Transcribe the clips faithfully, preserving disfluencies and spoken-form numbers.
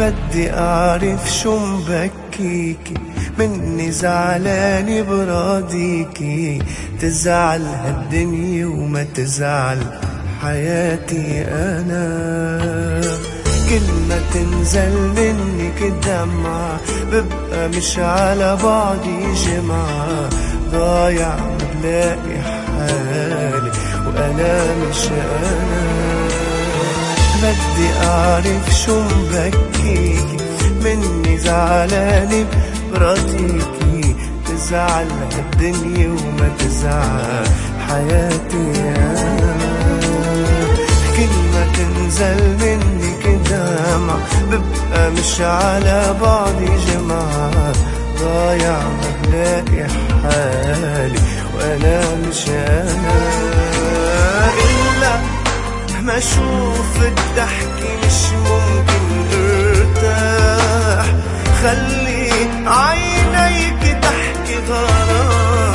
بدي أعرف شو مبكيكي، مني زعلاني براضيكي، تزعل هالدنيا وما تزعل حياتي أنا. كل ما تنزل منك الدمعة ببقى مش على بعضي جمعة، ضايع بلاقي حالي وأنا مش أنا. بدي أعرف شو مبكيكي، مني زعلاني براضيكي، تزعل الدنيا وما تزعل حياتي أنا. كل ما تنزل منك دمعة ببقى مش على بعضي جمعة، ضايع بلاقي حالي وأنا مش أنا. إلا ما اشوف الضحكة مش ممكن ارتاح، خلي عينيك تحكي غرام،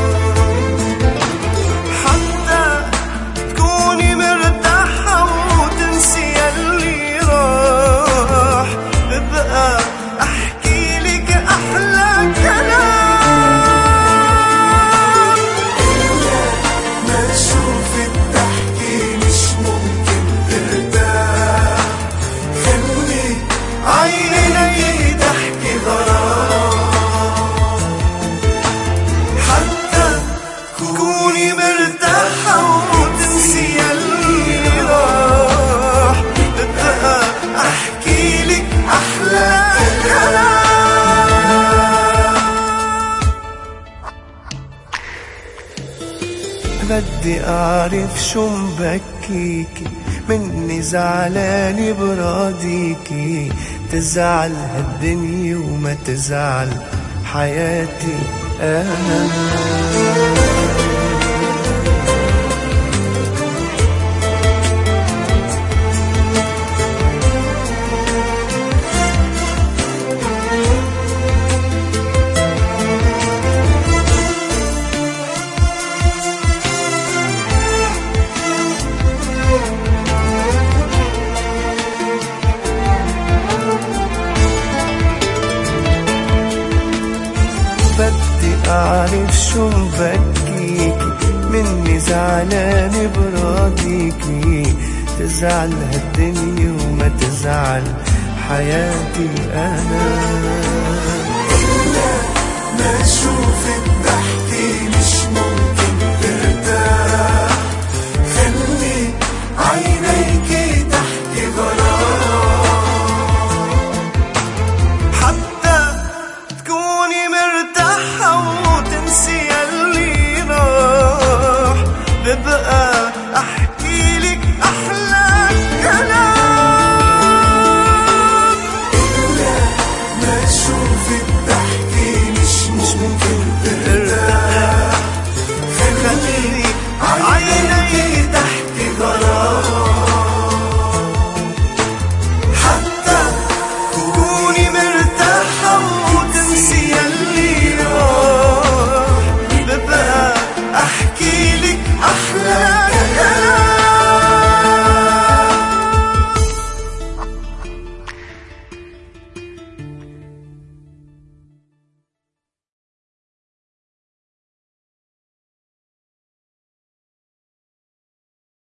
حتى تكوني مرتاحة وتنسي يلي راح، ببقى احكي لك احلى كلام. ما اشوف الضحكة مش ممكن ترتاح، خلي عيني تحكي غرام، حتى تكوني مرتاحة وتنسي يلي راح، ببقى احكي لك احلى كلام. بدي أعرف شو مبكيكي، مني زعلاني براضيكي، تزعل هالدنيا وما تزعل حياتي أنا. بدي أعرف شو مبكيكي، مني زعلاني براضيكي، تزعل هالدنيا وما تزعل حياتي أنا. إلا ما أشوف الضحكة